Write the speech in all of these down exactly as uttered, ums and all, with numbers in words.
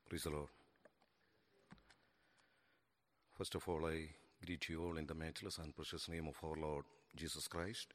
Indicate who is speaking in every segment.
Speaker 1: Praise the Lord. First of all, I greet you all in the matchless and precious name of our Lord Jesus Christ.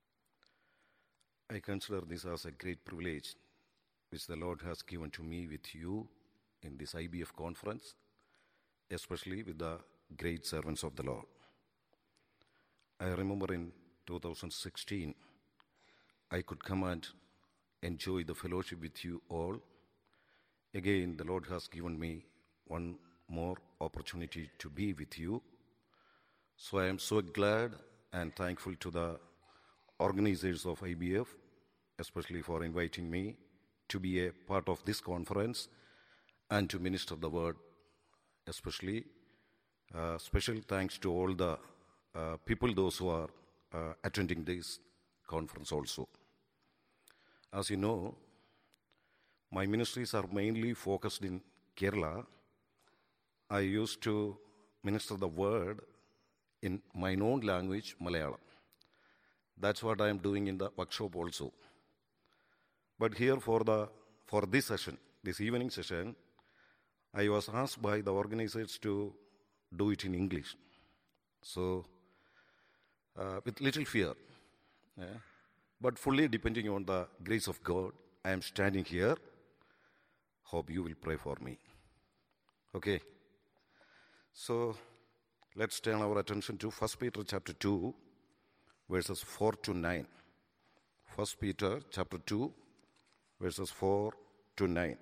Speaker 1: I consider this as a great privilege which the Lord has given to me with you in this I B F conference, especially with the great servants of the Lord. I remember in two thousand sixteen, I could come and enjoy the fellowship with you all. Again, the Lord has given me one more opportunity to be with you. So I am so glad and thankful to the organizers of I B F, especially for inviting me to be a part of this conference and to minister the word, especially. Uh, special thanks to all the uh, people, those who are uh, attending this conference also. As you know, my ministries are mainly focused in Kerala. I used to minister the word in my own language, Malayalam. That's what I am doing in the workshop also. But here for the for this session, this evening session, I was asked by the organizers to do it in English. So, uh, with little fear, yeah, but fully depending on the grace of God, I am standing here. Hope you will pray for me. Okay. So, let's turn our attention to First Peter chapter two, verses four to nine. First Peter chapter two, verses four to nine.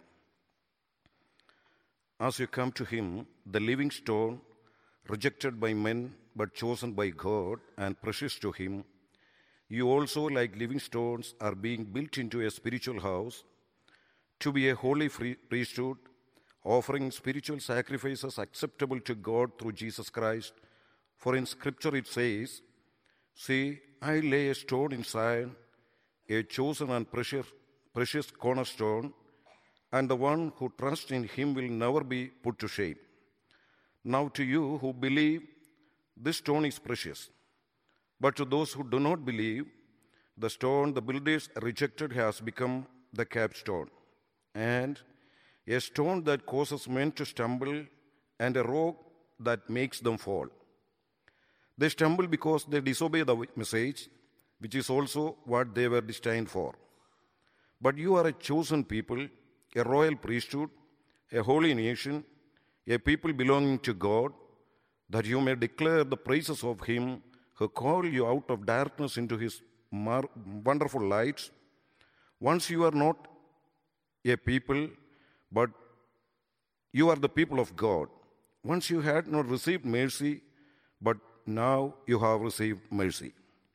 Speaker 1: As you come to him, the living stone, rejected by men but chosen by God and precious to him, you also, like living stones, are being built into a spiritual house to be a holy free priesthood, offering spiritual sacrifices acceptable to God through Jesus Christ. For in Scripture it says, "See, I lay a stone in Zion, a chosen and precious, precious cornerstone, and the one who trusts in him will never be put to shame." Now to you who believe, this stone is precious. But to those who do not believe, the stone the builders rejected has become the capstone, and a stone that causes men to stumble, and a rock that makes them fall. They stumble because they disobey the message, which is also what they were destined for. But you are a chosen people, a royal priesthood, a holy nation, a people belonging to God, that you may declare the praises of him who called you out of darkness into his mar- wonderful lights. Once you are not a people, but you are the people of God. Once you had not received mercy, but now you have received mercy.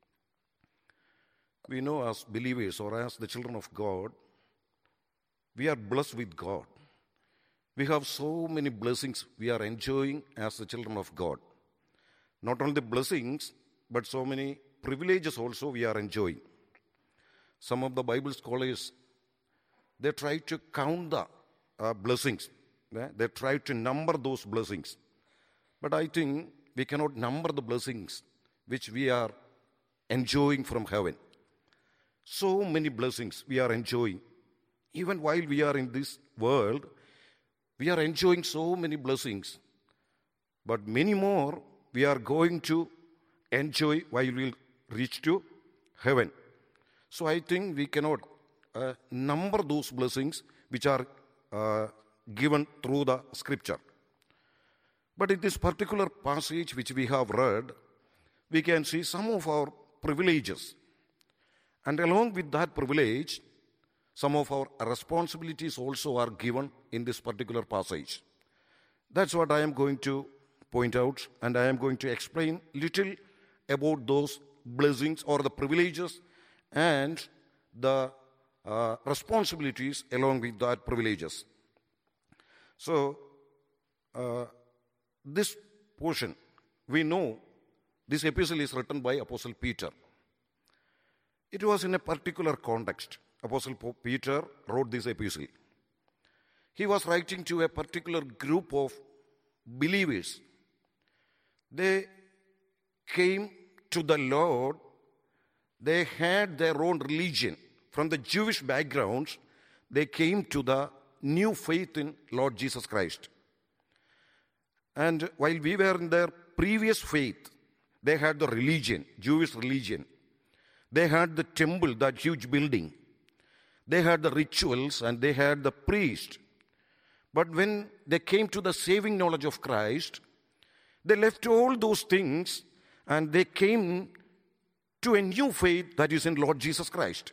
Speaker 1: We know as believers or as the children of God, we are blessed with God. We have so many blessings we are enjoying as the children of God. Not only blessings, but so many privileges also we are enjoying. Some of the Bible scholars, they try to count the uh, blessings. Yeah? They try to number those blessings. But I think we cannot number the blessings which we are enjoying from heaven. So many blessings we are enjoying. Even while we are in this world, we are enjoying so many blessings. But many more we are going to enjoy while we reach to heaven. So I think we cannot uh, number those blessings which are uh, given through the scripture. But in this particular passage which we have read, we can see some of our privileges. And along with that privilege, some of our responsibilities also are given in this particular passage. That's what I am going to point out, and I am going to explain little about those blessings or the privileges and the uh, responsibilities along with that privileges. So, uh, this portion, we know this epistle is written by Apostle Peter. It was in a particular context. Apostle Peter wrote this epistle. He was writing to a particular group of believers. They came to the Lord. They had their own religion. From the Jewish backgrounds, they came to the new faith in Lord Jesus Christ. And while we were in their previous faith, they had the religion, Jewish religion. They had the temple, that huge building. They had the rituals and they had the priest. But when they came to the saving knowledge of Christ, they left all those things and they came to a new faith that is in Lord Jesus Christ.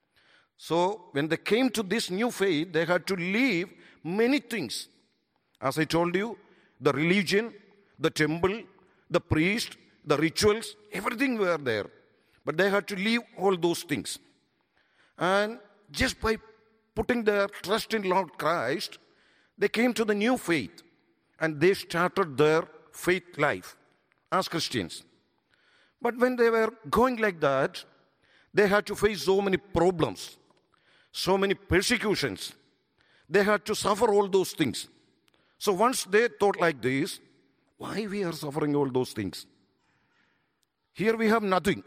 Speaker 1: So when they came to this new faith, they had to leave many things. As I told you, the religion, the temple, the priest, the rituals, everything were there. But they had to leave all those things. And just by putting their trust in Lord Christ, they came to the new faith. And they started their faith life as Christians. But when they were going like that, they had to face so many problems, so many persecutions. They had to suffer all those things. So once they thought like this, why we are suffering all those things? Here we have nothing.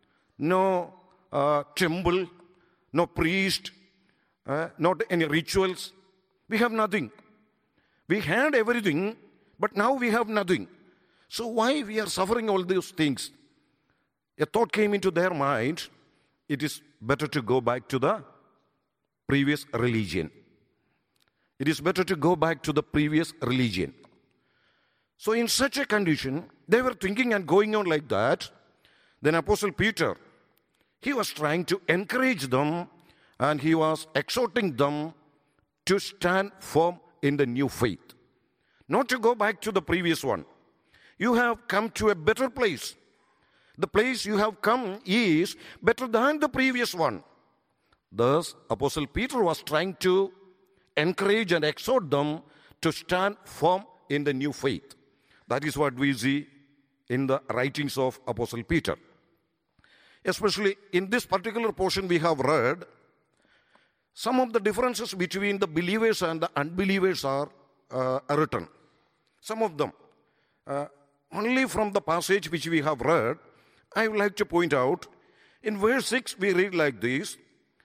Speaker 1: No uh, temple, no priest, uh, not any rituals. We have nothing. We had everything, but now we have nothing. So why we are suffering all those things? A thought came into their mind, it is better to go back to the previous religion. It is better to go back to the previous religion. So in such a condition, they were thinking and going on like that. Then Apostle Peter, he was trying to encourage them and he was exhorting them to stand firm in the new faith. Not to go back to the previous one. You have come to a better place. The place you have come is better than the previous one. Thus, Apostle Peter was trying to encourage and exhort them to stand firm in the new faith. That is what we see in the writings of Apostle Peter. Especially in this particular portion we have read, some of the differences between the believers and the unbelievers are uh, written. Some of them. Uh, only from the passage which we have read, I would like to point out, in verse six we read like this,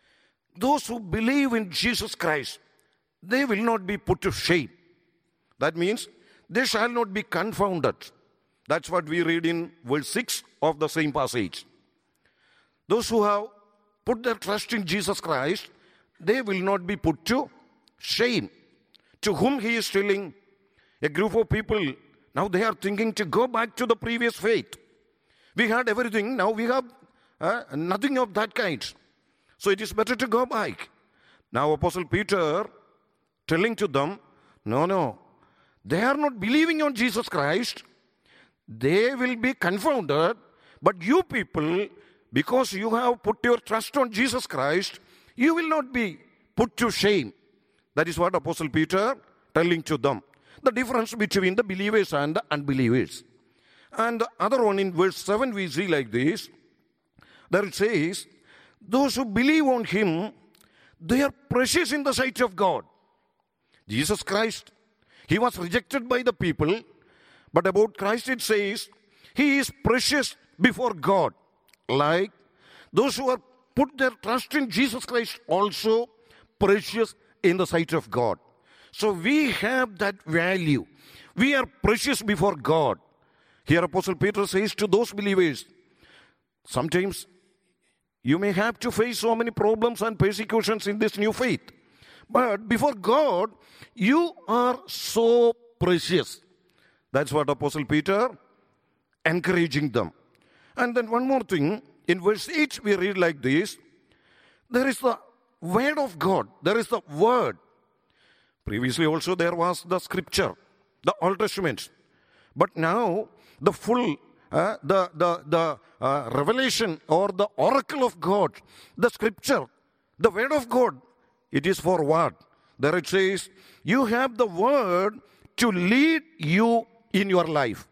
Speaker 1: those who believe in Jesus Christ, they will not be put to shame. That means they shall not be confounded. That's what we read in verse six of the same passage. Those who have put their trust in Jesus Christ, they will not be put to shame. To whom he is telling, a group of people, now they are thinking to go back to the previous faith. We had everything, now we have uh, nothing of that kind. So it is better to go back. Now Apostle Peter telling to them, no, no, they are not believing on Jesus Christ. They will be confounded. But you people, because you have put your trust on Jesus Christ, you will not be put to shame. That is what Apostle Peter telling to them. The difference between the believers and the unbelievers. And the other one in verse seven we see like this. There it says, those who believe on him, they are precious in the sight of God. Jesus Christ, he was rejected by the people. But about Christ it says, he is precious before God. Like those who are put their trust in Jesus Christ also precious in the sight of God. So we have that value. We are precious before God. Here Apostle Peter says to those believers, sometimes you may have to face so many problems and persecutions in this new faith. But before God, you are so precious. That's what Apostle Peter encouraging them. And then one more thing, in verse eight we read like this, there is the word of God, there is the word. Previously also there was the scripture, the Old Testament. But now the full, uh, the, the, the uh, revelation or the oracle of God, the scripture, the word of God, it is for what? There it says, you have the word to lead you in your life,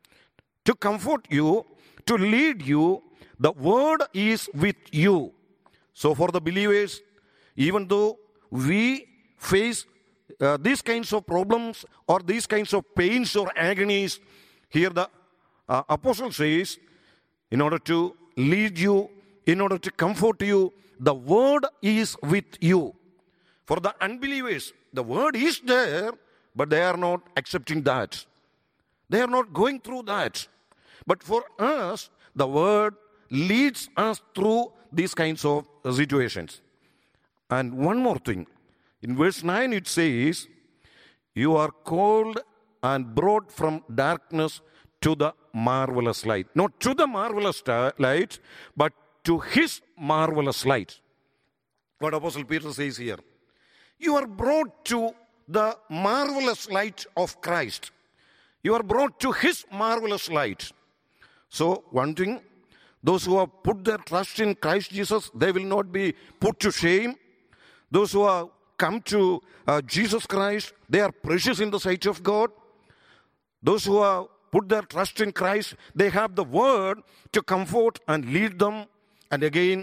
Speaker 1: to comfort you, to lead you. The word is with you. So for the believers, even though we face uh, these kinds of problems or these kinds of pains or agonies, here the uh, apostle says, in order to lead you, in order to comfort you, the word is with you. For the unbelievers, the word is there, but they are not accepting that. They are not going through that. But for us, the word leads us through these kinds of situations. And one more thing. In verse nine it says, you are called and brought from darkness to the marvelous light. Not to the marvelous light, but to his marvelous light. What Apostle Peter says here. You are brought to the marvelous light of Christ. You are brought to his marvelous light. So, one thing, those who have put their trust in Christ Jesus, they will not be put to shame. Those who have come to uh, Jesus Christ, they are precious in the sight of God. Those who have put their trust in Christ, they have the word to comfort and lead them. And again,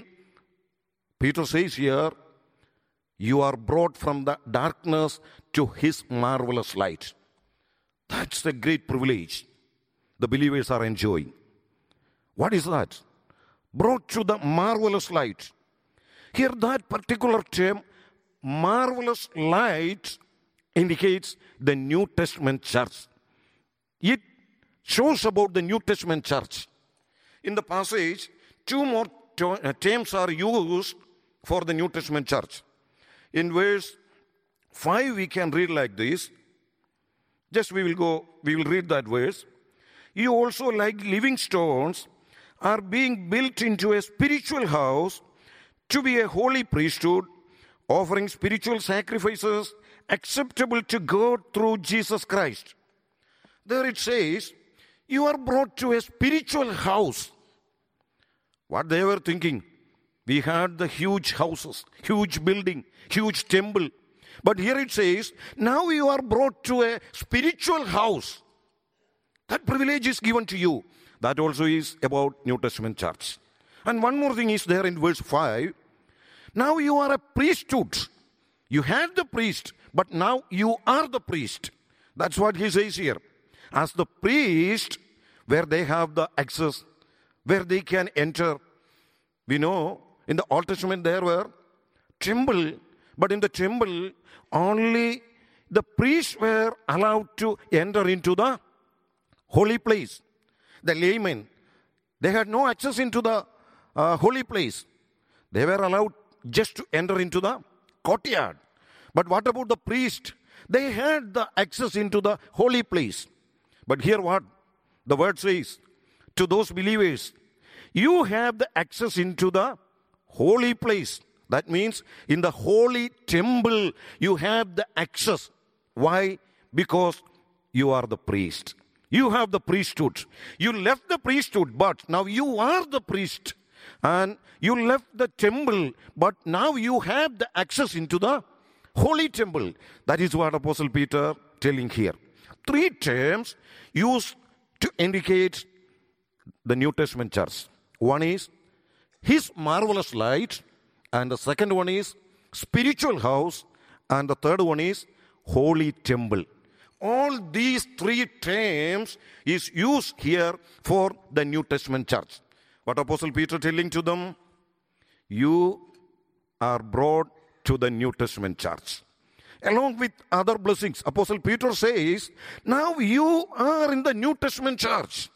Speaker 1: Peter says here, you are brought from the darkness to his marvelous light. That's the great privilege the believers are enjoying. What is that? Brought to the marvelous light. Here that particular term, marvelous light, indicates the New Testament church. It shows about the New Testament church. In the passage, two more terms are used for the New Testament church. In verse five, we can read like this. Just we will go, we will read that verse. You also, like living stones, are being built into a spiritual house to be a holy priesthood, offering spiritual sacrifices acceptable to God through Jesus Christ. There it says, you are brought to a spiritual house. What they were thinking? We had the huge houses, huge building, huge temple. But here it says, now you are brought to a spiritual house. That privilege is given to you. That also is about New Testament church. And one more thing is there in verse five. Now you are a priesthood. You had the priest, but now you are the priest. That's what he says here. As the priest, where they have the access, where they can enter. We know in the Old Testament there were temple, but in the temple only the priests were allowed to enter into the holy place. The laymen, they had no access into the uh, holy place. They were allowed just to enter into the courtyard. But what about the priest? They had the access into the holy place. But here what? The word says, to those believers, you have the access into the holy place. That means in the holy temple, you have the access. Why? Because you are the priest. You have the priesthood. You left the priesthood, but now you are the priest. And you left the temple, but now you have the access into the holy temple. That is what Apostle Peter telling here. Three terms used to indicate the New Testament church. One is his marvelous light, and the second one is spiritual house, and the third one is holy temple. All these three terms is used here for the New Testament church. What Apostle Peter telling to them? You are brought to the New Testament church. Along with other blessings, Apostle Peter says, now you are in the New Testament church.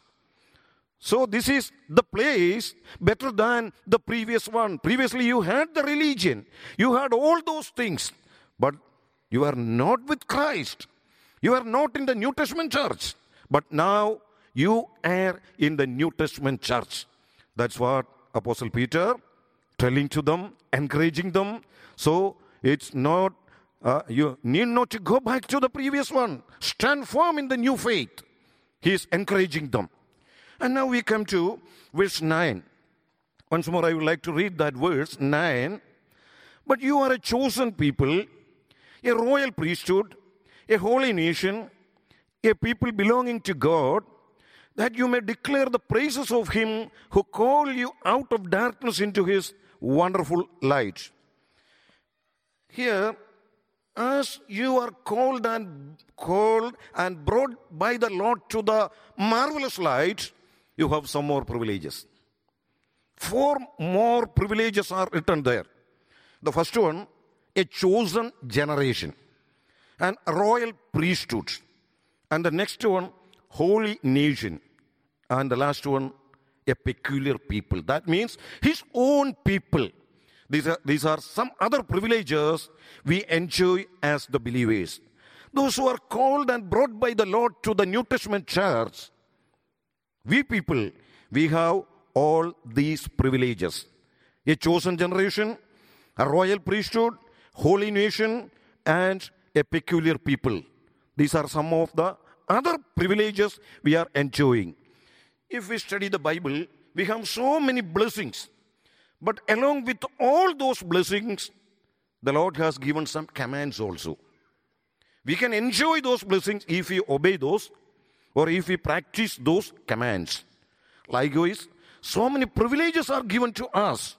Speaker 1: So this is the place better than the previous one. Previously you had the religion. You had all those things. But you are not with Christ. You are not in the New Testament church. But now you are in the New Testament church. That's what Apostle Peter telling to them, encouraging them. So it's not, uh, you need not to go back to the previous one. Stand firm in the new faith. He is encouraging them. And now we come to verse nine. Once more I would like to read that verse nine. But you are a chosen people, a royal priesthood, a holy nation, a people belonging to God, that you may declare the praises of him who called you out of darkness into his wonderful light. Here, as you are called and called and brought by the Lord to the marvelous light, you have some more privileges. Four more privileges are written there. The first one, a chosen generation. and a royal priesthood. And the next one, holy nation. And the last one, a peculiar people. That means his own people. These are, these are some other privileges we enjoy as the believers. Those who are called and brought by the Lord to the New Testament church, we people, we have all these privileges. A chosen generation, a royal priesthood, holy nation, and a peculiar people. These are some of the other privileges we are enjoying. If we study the Bible, we have so many blessings. But along with all those blessings, the Lord has given some commands also. We can enjoy those blessings if we obey those, or if we practice those commands. Likewise, so many privileges are given to us.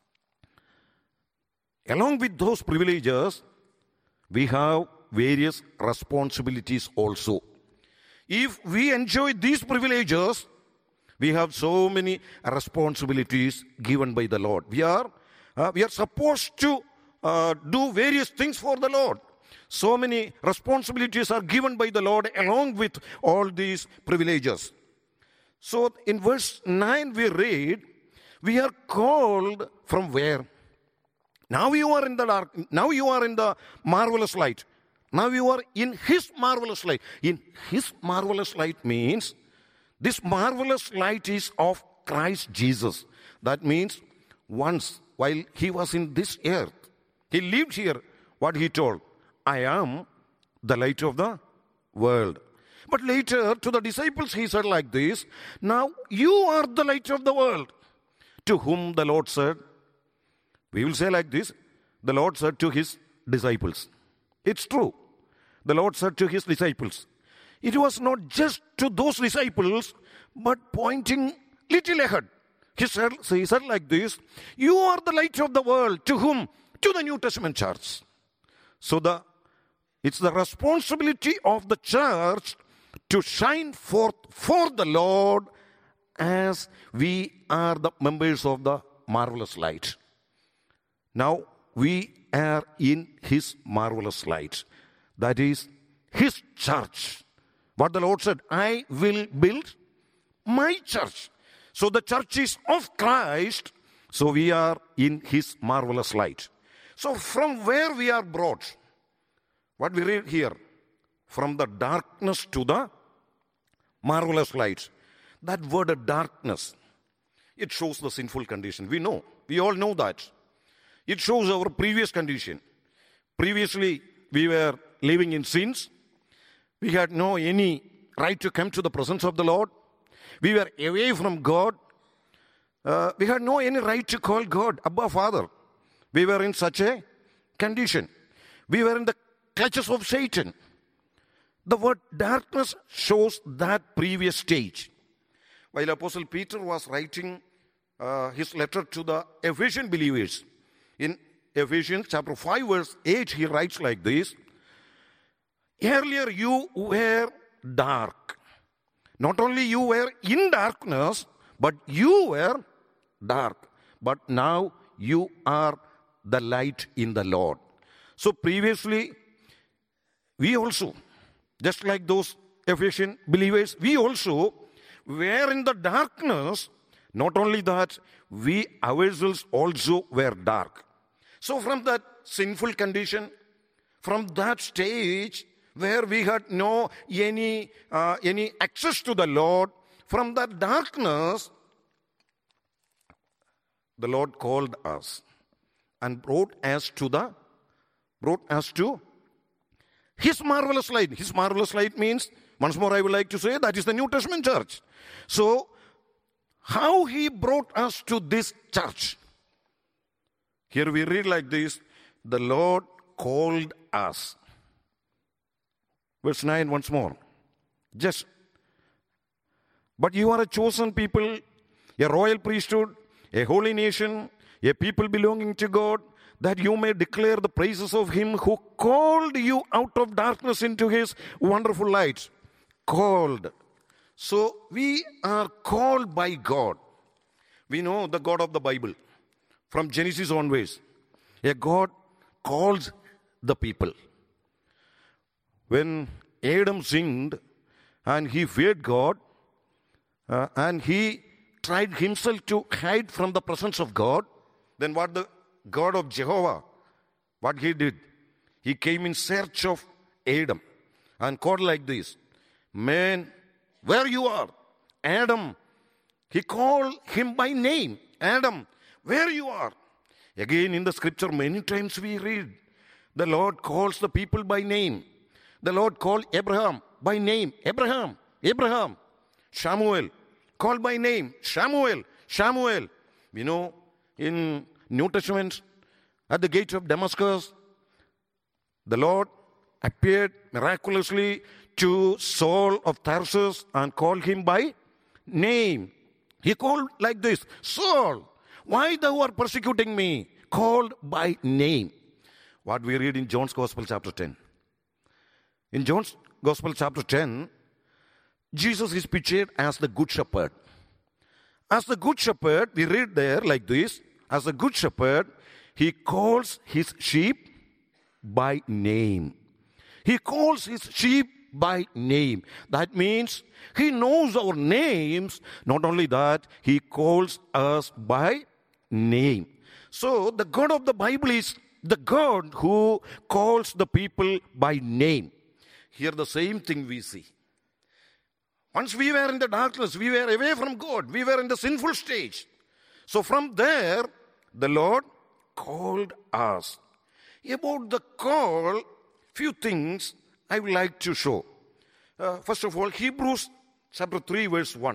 Speaker 1: Along with those privileges, we have various responsibilities also. If we enjoy these privileges, we have so many responsibilities given by the Lord. We are, uh, we are supposed to uh, do various things for the Lord. So many responsibilities are given by the Lord along with all these privileges. So in verse nine we read, we are called from where? Now you are in the dark. Now you are in the marvelous light. Now you are in his marvelous light. In his marvelous light means this marvelous light is of Christ Jesus. That means once while he was in this earth, he lived here, what he told, I am the light of the world. But later to the disciples he said like this, now you are the light of the world. To whom the Lord said, we will say like this, the Lord said to his disciples. It's true. The Lord said to his disciples. It was not just to those disciples, but pointing little ahead. He said, so he said like this, you are the light of the world. To whom? To the New Testament church. So the it's the responsibility of the church to shine forth for the Lord as we are the members of the marvelous light. Now we are in his marvelous light. That is his church. What the Lord said, I will build my church. So the church is of Christ. So we are in his marvelous light. So from where we are brought? What we read here? From the darkness to the marvelous light. That word darkness, it shows the sinful condition. We know. We all know that. It shows our previous condition. Previously, we were living in sins. We had no any right to come to the presence of the Lord. We were away from God. Uh, we had no any right to call God Abba Father. We were in such a condition. We were in the clutches of Satan. The word darkness shows that previous stage. While Apostle Peter was writing uh, his letter to the Ephesian believers, in Ephesians chapter five verse eight, he writes like this, earlier you were dark. Not only you were in darkness, but you were dark. But now you are the light in the Lord. So previously, we also, just like those Ephesian believers, we also were in the darkness. Not only that, we ourselves also were dark. So from that sinful condition, from that stage where we had no any uh, any access to the Lord, from that darkness, the Lord called us and brought us to the brought us to his marvelous light. His marvelous light means, once more I would like to say, that is the New Testament church. So how he brought us to this church? Here we read like this, the Lord called us. Verse nine once more. Just, but you are a chosen people, a royal priesthood, a holy nation, a people belonging to God, that you may declare the praises of him who called you out of darkness into his wonderful light. Called. So we are called by God. We know the God of the Bible. From Genesis onwards, a God calls the people. when Adam sinned and he feared God, uh, and he tried himself to hide from the presence of God, then what the God of Jehovah, what he did? He came in search of Adam and called like this, "Man, where you are?" Adam, he called him by name. "Adam, where you are?" Again in the scripture, many times we read, the Lord calls the people by name. The Lord called Abraham by name. Abraham, Abraham. Samuel, called by name. Samuel, Samuel. You know, in New Testament, at the gate of Damascus, the Lord appeared miraculously to Saul of Tarsus and called him by name. He called like this, "Saul, why thou art persecuting me?" Called by name. What we read in John's Gospel chapter ten. In John's Gospel chapter ten, Jesus is pictured as the good shepherd. As the good shepherd, we read there like this, as the good shepherd, he calls his sheep by name. He calls his sheep by name. That means he knows our names. Not only that, he calls us by name. So the God of the Bible is the God who calls the people by name. Here the same thing we see. Once we were in the darkness, we were away from God. We were in the sinful stage. So from there, the Lord called us. About the call, few things I would like to show. Uh, first of all, Hebrews chapter three, verse one.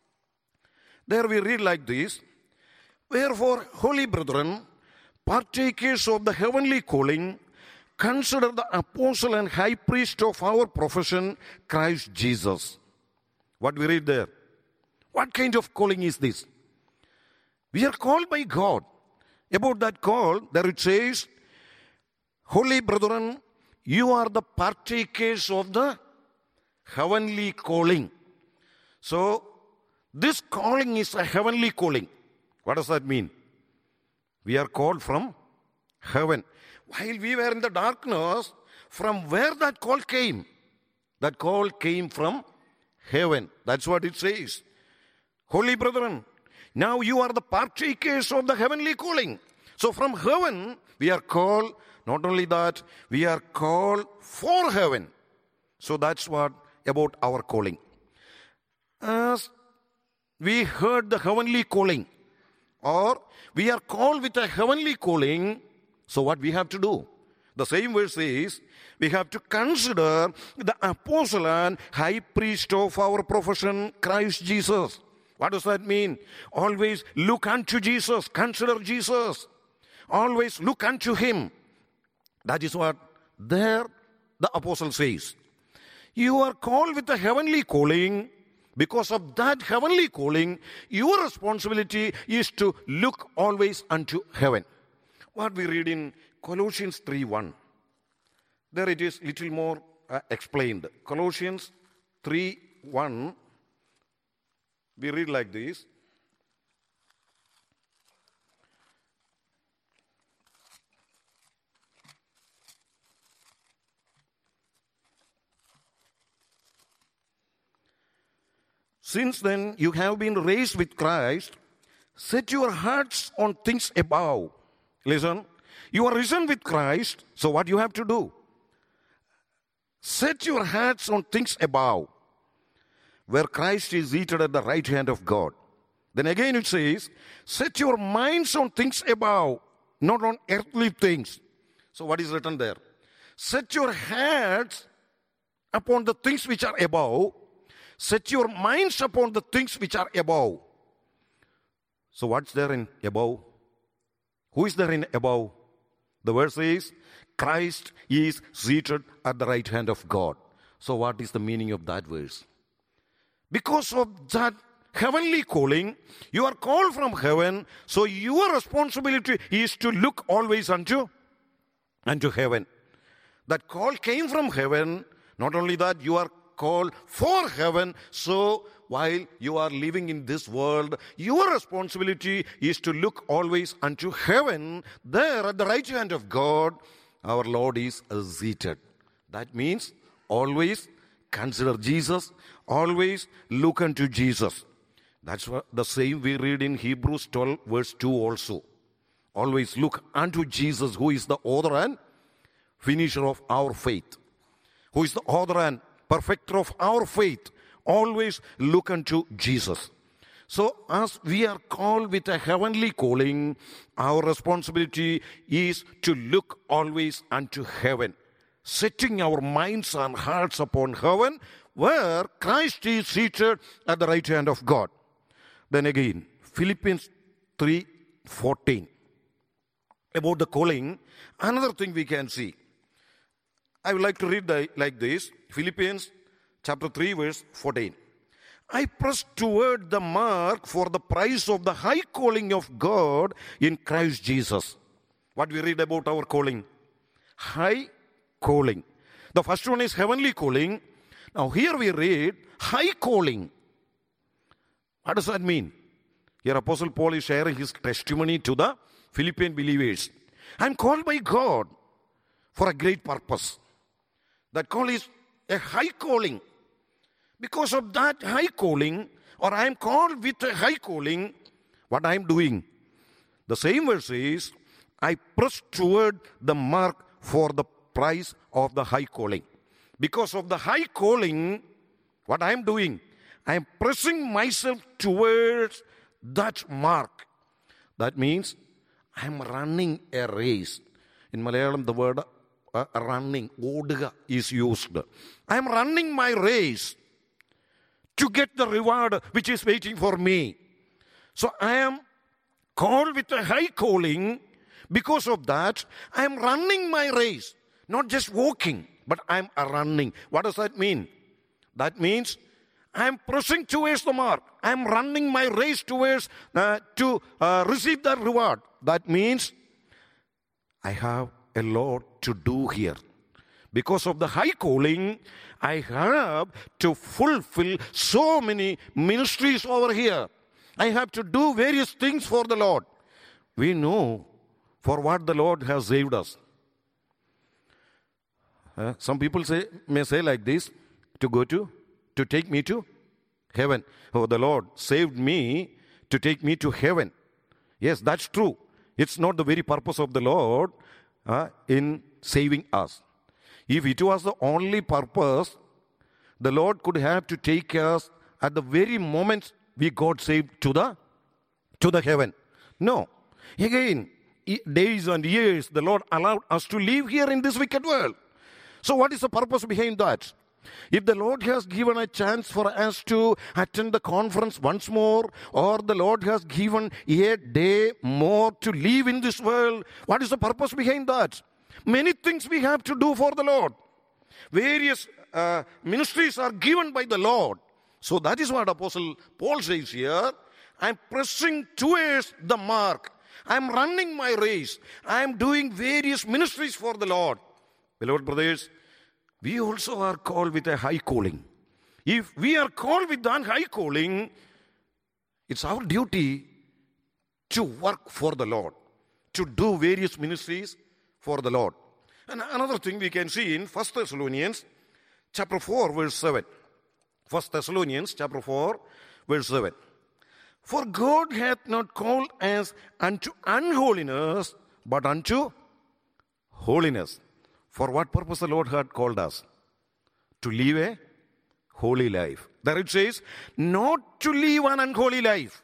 Speaker 1: There we read like this, "Wherefore, holy brethren, partakers of the heavenly calling, consider the apostle and high priest of our profession, Christ Jesus." What we read there? What kind of calling is this? We are called by God. About that call, there it says, "Holy brethren, you are the partakers of the heavenly calling." So, this calling is a heavenly calling. What does that mean? We are called from heaven. While we were in the darkness, from where that call came? That call came from heaven. That's what it says. Holy brethren, now you are the partakers of the heavenly calling. So from heaven, we are called. Not only that, we are called for heaven. So that's what about our calling. As we heard the heavenly calling, or we are called with a heavenly calling, so what we have to do? The same verse says, we have to consider the apostle and high priest of our profession, Christ Jesus. What does that mean? Always look unto Jesus, consider Jesus. Always look unto him. That is what there the apostle says. You are called with a heavenly calling. Because of that heavenly calling, your responsibility is to look always unto heaven. What we read in Colossians three one. There it is little more uh, explained. Colossians three one. We read like this. Since then you have been raised with Christ, set your hearts on things above. Listen, you are risen with Christ, so what you have to do? Set your hearts on things above, where Christ is seated at the right hand of God. Then again it says, set your minds on things above, not on earthly things. So what is written there? Set your hearts upon the things which are above. Set your minds upon the things which are above. So what's there in above? Who is there in above? The verse says, Christ is seated at the right hand of God. So what is the meaning of that verse? Because of that heavenly calling, you are called from heaven, so your responsibility is to look always unto, unto heaven. That call came from heaven. Not only that, you are called for heaven. So while you are living in this world, your responsibility is to look always unto heaven. There at the right hand of God, our Lord is seated. That means always consider Jesus, always look unto Jesus. That's what the same we read in Hebrews twelve verse two also. Always look unto Jesus, who is the author and finisher of our faith. Who is the author and perfecter of our faith. Always look unto Jesus. So as we are called with a heavenly calling, our responsibility is to look always unto heaven, setting our minds and hearts upon heaven, where Christ is seated at the right hand of God. Then again, Philippians three fourteen. About the calling, another thing we can see. I would like to read the, like this. Philippians chapter three verse fourteen. I press toward the mark for the prize of the high calling of God in Christ Jesus. What we read about our calling? High calling. The first one is heavenly calling. Now here we read high calling. What does that mean? Here Apostle Paul is sharing his testimony to the Philippian believers. I'm called by God for a great purpose. That call is a high calling. Because of that high calling, or I am called with a high calling, what I am doing? The same verse is, I press toward the mark for the prize of the high calling. Because of the high calling, what I am doing? I am pressing myself towards that mark. That means I am running a race. In Malayalam, the word uh, running, oduga, is used. I am running my race to get the reward which is waiting for me. So I am called with a high calling. Because of that, I am running my race. Not just walking, but I am running. What does that mean? That means I am pressing towards the mark. I am running my race towards uh, to uh, receive that reward. That means I have a lot to do here. Because of the high calling, I have to fulfill so many ministries over here. I have to do various things for the Lord. We know for what the Lord has saved us. Uh, some people say may say like this, to go to, to take me to heaven. Oh, the Lord saved me to take me to heaven. Yes, that's true. It's not the very purpose of the Lord uh, in saving us. If it was the only purpose, the Lord could have to take us at the very moment we got saved to the, to the heaven. No. Again, days and years, the Lord allowed us to live here in this wicked world. So what is the purpose behind that? If the Lord has given a chance for us to attend the conference once more, or the Lord has given a day more to live in this world, what is the purpose behind that? Many things we have to do for the Lord. Various uh, ministries are given by the Lord. So that is what Apostle Paul says here. I am pressing towards the mark. I am running my race. I am doing various ministries for the Lord. Beloved brothers, we also are called with a high calling. If we are called with that high calling, it's our duty to work for the Lord, to do various ministries for the Lord. And another thing we can see in First Thessalonians chapter four, verse seven. First Thessalonians chapter four, verse seven. For God hath not called us unto unholiness, but unto holiness. For what purpose the Lord had called us? To live a holy life. There it says, not to live an unholy life.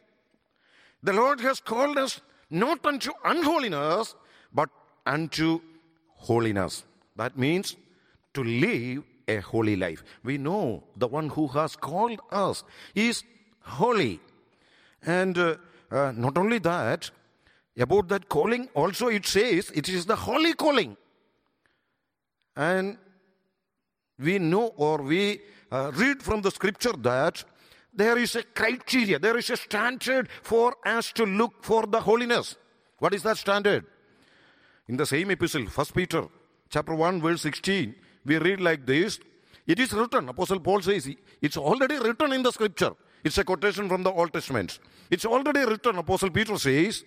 Speaker 1: The Lord has called us not unto unholiness, but unto holiness. That means to live a holy life. We know the one who has called us is holy. And uh, uh, not only that, about that calling also it says it is the holy calling. And we know or we uh, read from the scripture that there is a criteria, there is a standard for us to look for the holiness. What is that standard? In the same epistle, First Peter chapter one, verse sixteen, we read like this. It is written, Apostle Paul says, it's already written in the scripture. It's a quotation from the Old Testament. It's already written, Apostle Peter says,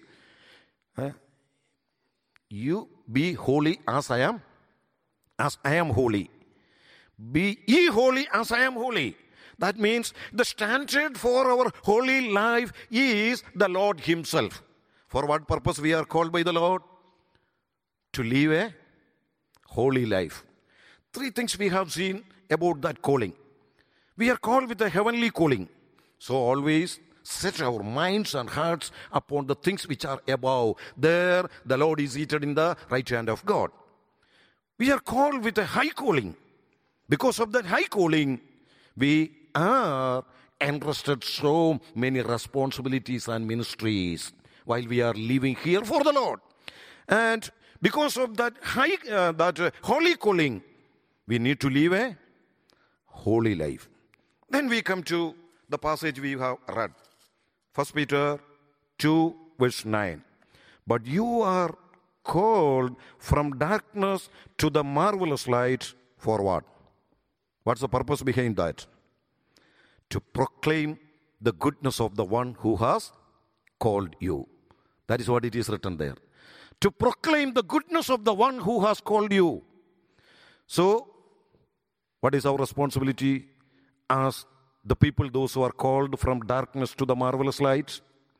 Speaker 1: you be holy as I am, as I am holy. Be ye holy as I am holy. That means the standard for our holy life is the Lord himself. For what purpose we are called by the Lord? To live a holy life. Three things we have seen about that calling. We are called with a heavenly calling. So always set our minds and hearts upon the things which are above. There the Lord is seated in the right hand of God. We are called with a high calling. Because of that high calling, we are entrusted so many responsibilities and ministries while we are living here for the Lord. And because of that high, uh, that uh, holy calling, we need to live a holy life. Then we come to the passage we have read. First Peter two, verse nine. But you are called from darkness to the marvelous light for what? What's the purpose behind that? To proclaim the goodness of the one who has called you. That is what it is written there. To proclaim the goodness of the one who has called you. So, what is our responsibility as the people, those who are called from darkness to the marvelous light?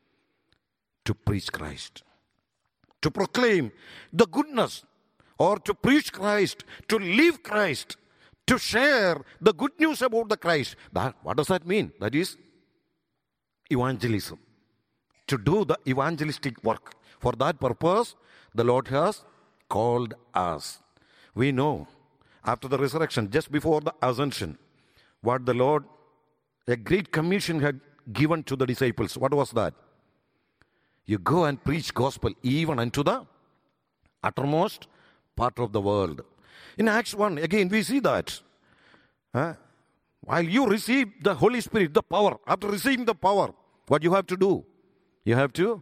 Speaker 1: To preach Christ. To proclaim the goodness, or to preach Christ, to live Christ, to share the good news about the Christ. That, what does that mean? That is evangelism. To do the evangelistic work. For that purpose, the Lord has called us. We know, after the resurrection, just before the ascension, what the Lord, a great commission had given to the disciples. What was that? You go and preach gospel even unto the uttermost part of the world. In Acts one, again we see that. Huh? While you receive the Holy Spirit, the power, after receiving the power, what you have to do? You have to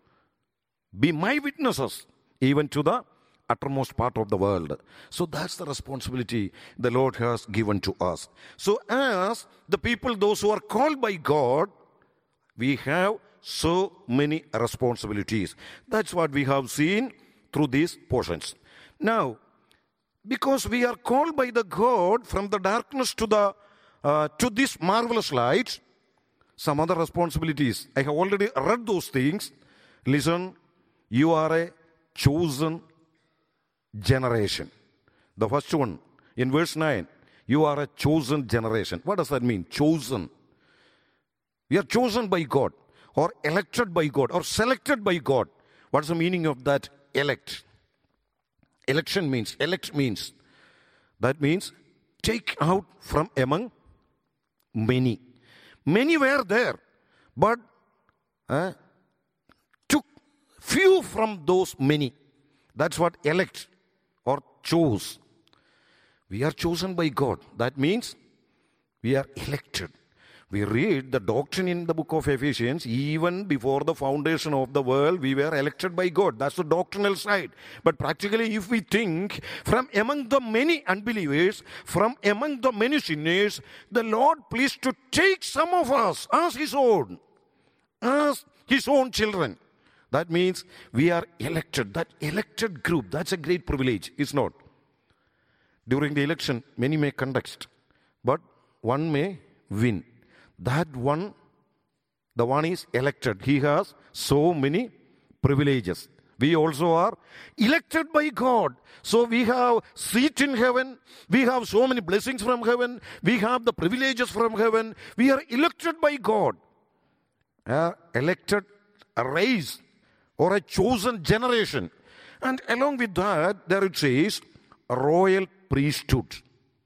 Speaker 1: be my witnesses even to the uttermost part of the world. So that's the responsibility the Lord has given to us. So as the people, those who are called by God, we have so many responsibilities. That's what we have seen through these portions. Now, because we are called by the God from the darkness to the uh, to this marvelous light, some other responsibilities. I have already read those things. Listen, you are a chosen generation. The first one, in verse nine, you are a chosen generation. What does that mean? Chosen. We are chosen by God, or elected by God, or selected by God. What's the meaning of that elect? Election means, elect means, that means take out from among many. Many were there, but uh, took few from those many. That's what elect or chose. We are chosen by God. That means we are elected. We read the doctrine in the book of Ephesians, even before the foundation of the world, we were elected by God. That's the doctrinal side. But practically, if we think, from among the many unbelievers, from among the many sinners, the Lord pleased to take some of us as His own, as His own children. That means we are elected. That elected group, that's a great privilege. It's not. During the election, many may contest, but one may win. That one, the one is elected. He has so many privileges. We also are elected by God. So we have seat in heaven. We have so many blessings from heaven. We have the privileges from heaven. We are elected by God. Uh, elected a race or a chosen generation. And along with that, there it says, a royal priesthood.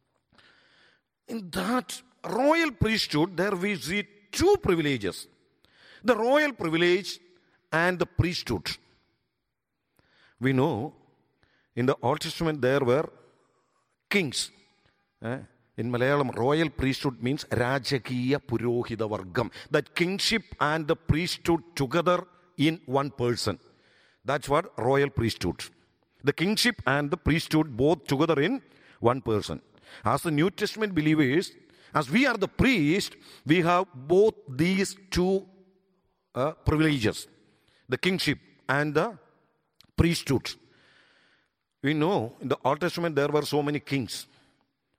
Speaker 1: In that royal priesthood, there we see two privileges. The royal privilege and the priesthood. We know in the Old Testament there were kings. Eh? In Malayalam, royal priesthood means Rajakiya Purohita Vargam. That kingship and the priesthood together in one person. That's what royal priesthood. The kingship and the priesthood both together in one person. As the New Testament believers, as we are the priest, we have both these two uh, privileges. The kingship and the priesthood. We know in the Old Testament there were so many kings.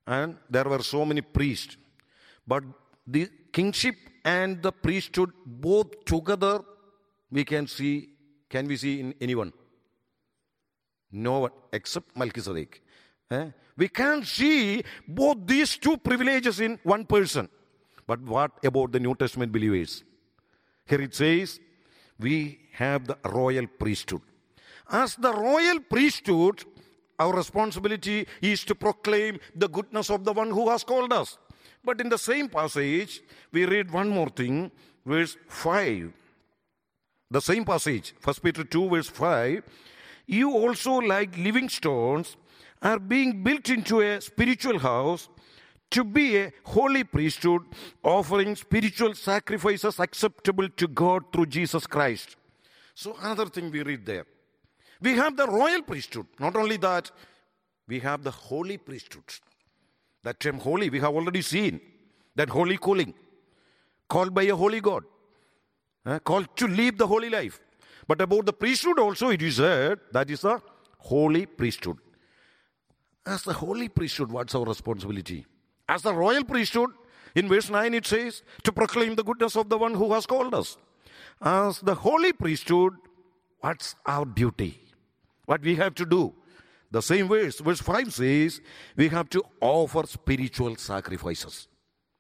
Speaker 1: and there were so many priests. But the kingship and the priesthood both together, we can see, can we see in anyone? No one except Melchizedek. Eh? We can't see both these two privileges in one person. But what about the New Testament believers? Here it says, we have the royal priesthood. As the royal priesthood, our responsibility is to proclaim the goodness of the one who has called us. But in the same passage, we read one more thing, verse five. The same passage, First Peter two, verse five. You also, like living stones, are being built into a spiritual house to be a holy priesthood, offering spiritual sacrifices acceptable to God through Jesus Christ. So another thing we read there. We have the royal priesthood. Not only that, we have the holy priesthood. That term holy, we have already seen. That holy calling, called by a holy God, uh, called to live the holy life. But about the priesthood also it is said, that is the holy priesthood. As the holy priesthood, what's our responsibility? As the royal priesthood, in verse nine it says, to proclaim the goodness of the one who has called us. As the holy priesthood, what's our duty? What we have to do? The same verse, verse five says, we have to offer spiritual sacrifices.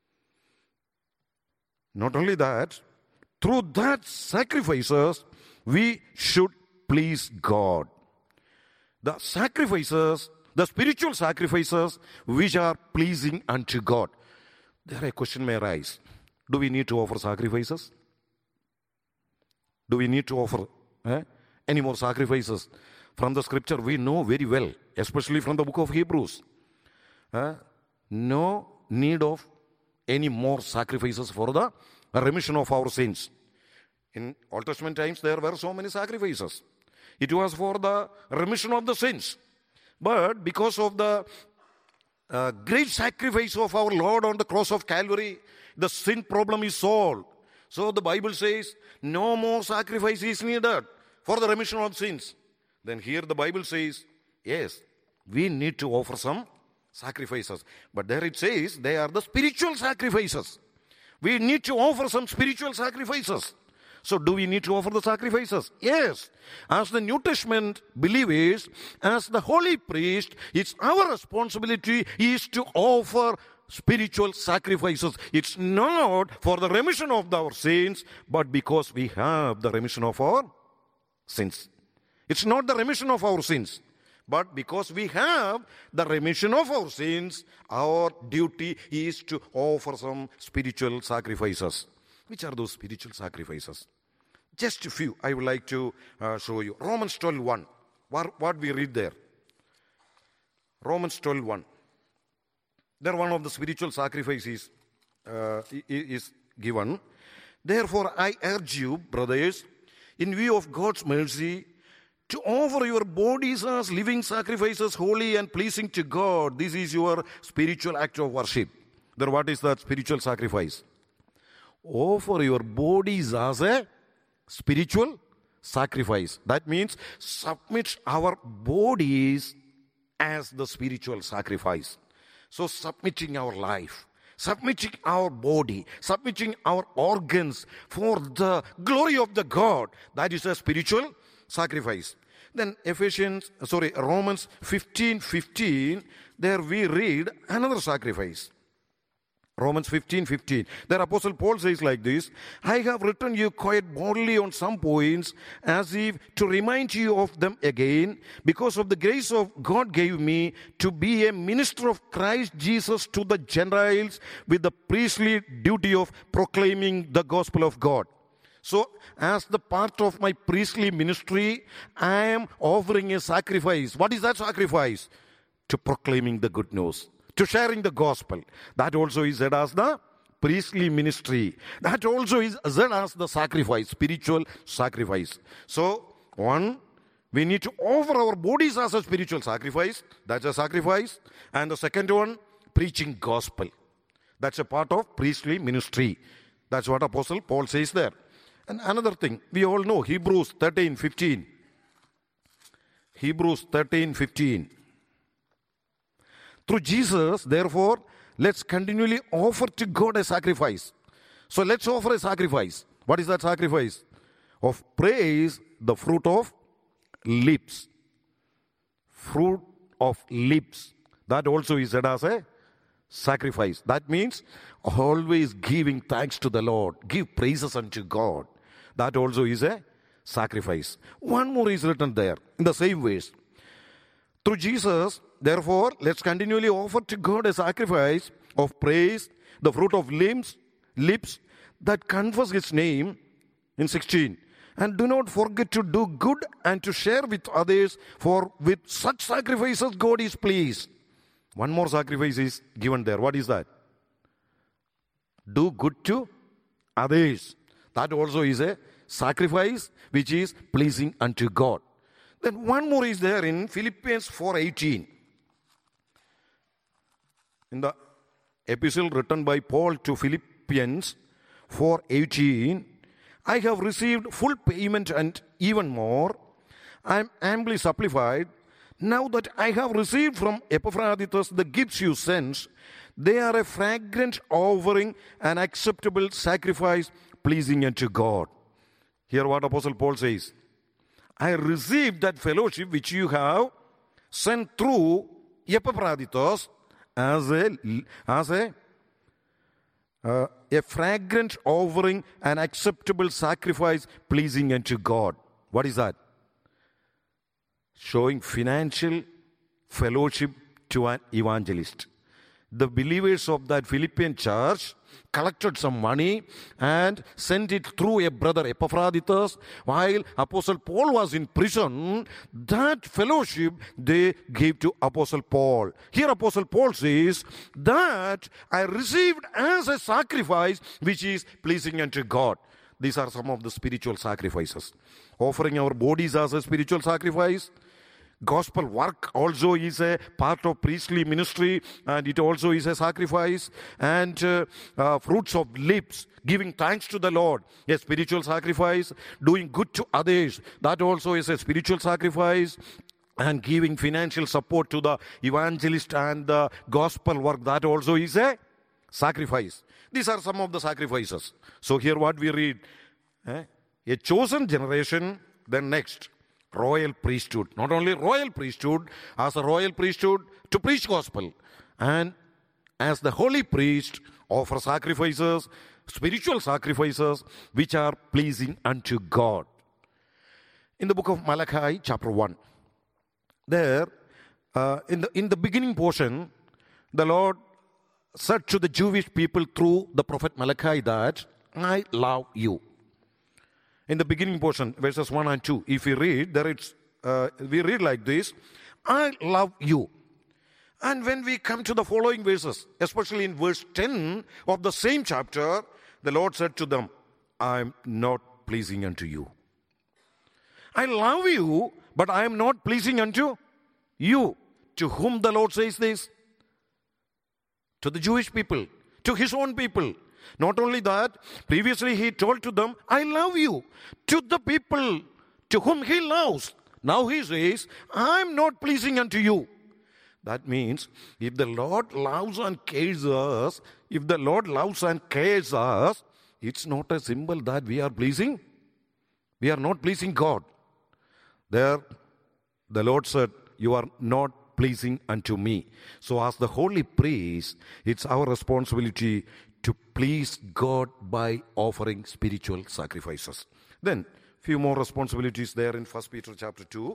Speaker 1: Not only that, through that sacrifices, we should please God. The sacrifices, the spiritual sacrifices, which are pleasing unto God. There a question may arise. Do we need to offer sacrifices? Do we need to offer eh, any more sacrifices? From the scripture, we know very well, especially from the book of Hebrews. Uh, no need of any more sacrifices for the remission of our sins. In Old Testament times, there were so many sacrifices. It was for the remission of the sins. But because of the uh, great sacrifice of our Lord on the cross of Calvary, the sin problem is solved. So the Bible says, no more sacrifice is needed for the remission of sins. Then here the Bible says, yes, we need to offer some sacrifices. But there it says, they are the spiritual sacrifices. We need to offer some spiritual sacrifices. So do we need to offer the sacrifices? Yes. As the New Testament believers, as the holy priest, it's our responsibility is to offer spiritual sacrifices. It's not for the remission of our sins, but because we have the remission of our sins. It's not the remission of our sins, but because we have the remission of our sins, our duty is to offer some spiritual sacrifices. Which are those spiritual sacrifices? Just a few I would like to uh, show you. Romans twelve one. What, what we read there? Romans twelve one. There one of the spiritual sacrifices uh, is given. Therefore I urge you, brothers, in view of God's mercy, to offer your bodies as living sacrifices, holy and pleasing to God. This is your spiritual act of worship. Then what is that spiritual sacrifice? Offer your bodies as a spiritual sacrifice. That means submit our bodies as the spiritual sacrifice. So submitting our life, submitting our body, submitting our organs for the glory of the God, that is a spiritual sacrifice. Then Ephesians, sorry, Romans fifteen fifteen, there we read another sacrifice. Romans fifteen fifteen. There Apostle Paul says like this, I have written you quite boldly on some points as if to remind you of them again, because of the grace of God gave me to be a minister of Christ Jesus to the Gentiles with the priestly duty of proclaiming the gospel of God. So, as the part of my priestly ministry, I am offering a sacrifice. What is that sacrifice? To proclaiming the good news, to sharing the gospel. That also is said as the priestly ministry. That also is said as the sacrifice, spiritual sacrifice. So, one, we need to offer our bodies as a spiritual sacrifice. That's a sacrifice. And the second one, preaching gospel. That's a part of priestly ministry. That's what Apostle Paul says there. And another thing, we all know Hebrews thirteen fifteen. Hebrews thirteen fifteen. Through Jesus, therefore, let's continually offer to God a sacrifice. So let's offer a sacrifice. What is that sacrifice? Of praise, the fruit of lips. Fruit of lips. That also is said as a sacrifice. That means always giving thanks to the Lord. Give praises unto God. That also is a sacrifice. One more is written there in the same ways. Through Jesus, therefore, let's continually offer to God a sacrifice of praise, the fruit of limbs, lips that confess His name. In sixteen, and do not forget to do good and to share with others, for with such sacrifices God is pleased. One more sacrifice is given there. What is that? Do good to others. That also is a sacrifice which is pleasing unto God. Then one more is there in Philippians four eighteen. In the epistle written by Paul to Philippians four eighteen, I have received full payment and even more. I am amply supplied. Now that I have received from Epaphroditus the gifts you sent, they are a fragrant offering, an acceptable sacrifice, pleasing unto God. Here what Apostle Paul says. I received that fellowship which you have sent through Epaphroditus as a, as a Uh, a fragrant offering, an acceptable sacrifice, pleasing unto God. What is that? Showing financial fellowship to an evangelist. The believers of that Philippian church collected some money and sent it through a brother Epaphroditus. While Apostle Paul was in prison, that fellowship they gave to Apostle Paul. Here Apostle Paul says that I received as a sacrifice which is pleasing unto God. These are some of the spiritual sacrifices. Offering our bodies as a spiritual sacrifice. Gospel work also is a part of priestly ministry, and it also is a sacrifice. And uh, uh, fruits of lips, giving thanks to the Lord, a spiritual sacrifice. Doing good to others, that also is a spiritual sacrifice. And giving financial support to the evangelist and the gospel work, that also is a sacrifice. These are some of the sacrifices. So here what we read, eh? A chosen generation, then next. Royal priesthood. Not only royal priesthood, as a royal priesthood to preach gospel. And as the holy priest, offer sacrifices, spiritual sacrifices, which are pleasing unto God. In the book of Malachi, chapter one, there, uh, in the in the beginning portion, the Lord said to the Jewish people through the prophet Malachi that, I love you. In the beginning portion, verses one and two, if we read, there it's, uh, we read like this, I love you. And when we come to the following verses, especially in verse ten of the same chapter, the Lord said to them, I am not pleasing unto you. I love you, but I am not pleasing unto you. To whom the Lord says this? To the Jewish people, to His own people. Not only that, previously He told to them, I love you, to the people to whom He loves. Now He says, I am not pleasing unto you. That means, if the Lord loves and cares us, if the Lord loves and cares us, it's not a symbol that we are pleasing. We are not pleasing God. There, the Lord said, you are not pleasing unto me. So as the holy priest, it's our responsibility to please God by offering spiritual sacrifices. Then, few more responsibilities there in First Peter chapter two.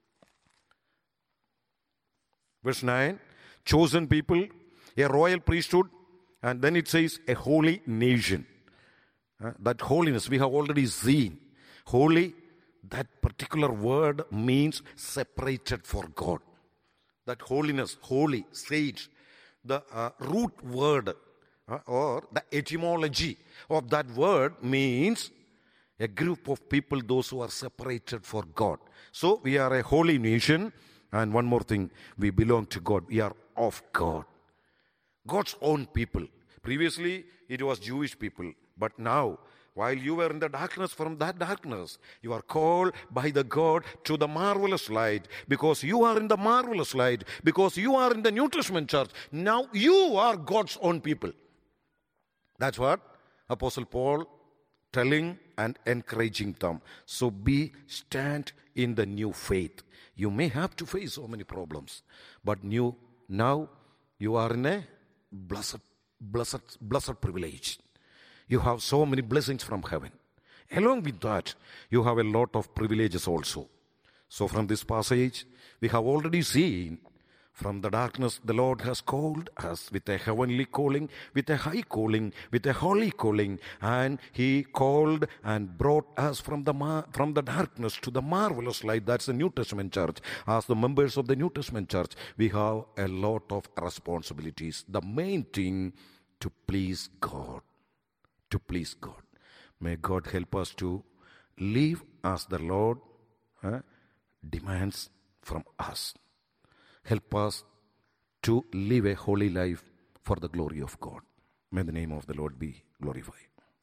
Speaker 1: Verse nine, chosen people, a royal priesthood, and then it says a holy nation. Uh, that holiness we have already seen. Holy, that particular word means separated for God. That holiness, holy, sage, the uh, root word uh, or the etymology of that word means a group of people, those who are separated for God. So we are a holy nation. And one more thing, we belong to God. We are of God. God's own people. Previously, it was Jewish people. But now, while you were in the darkness, from that darkness, you are called by the God to the marvelous light. Because you are in the marvelous light, because you are in the New Testament church, now you are God's own people. That's what Apostle Paul telling and encouraging them. So be, stand in the new faith. You may have to face so many problems, but new, now you are in a blessed, blessed, blessed privilege. You have so many blessings from heaven. Along with that, you have a lot of privileges also. So from this passage, we have already seen from the darkness, the Lord has called us with a heavenly calling, with a high calling, with a holy calling. And He called and brought us from the mar- from the darkness to the marvelous light. That's the New Testament church. As the members of the New Testament church, we have a lot of responsibilities. The main thing, to please God. To please God. May God help us to live as the Lord uh, demands from us. Help us to live a holy life for the glory of God. May the name of the Lord be glorified.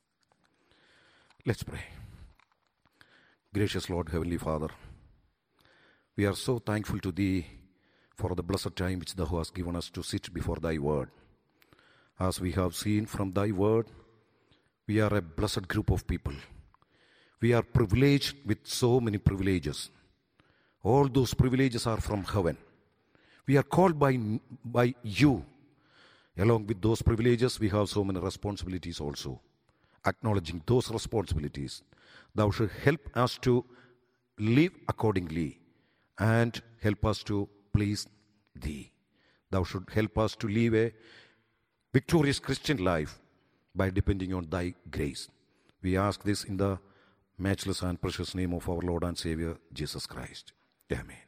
Speaker 1: Let's pray. Gracious Lord, Heavenly Father, we are so thankful to Thee for the blessed time which Thou hast given us to sit before Thy word. As we have seen from Thy word, we are a blessed group of people. We are privileged with so many privileges. All those privileges are from heaven. We are called by, by You. Along with those privileges, we have so many responsibilities also. Acknowledging those responsibilities, Thou should help us to live accordingly and help us to please Thee. Thou should help us to live a victorious Christian life by depending on Thy grace. We ask this in the matchless and precious name of our Lord and Savior, Jesus Christ. Amen.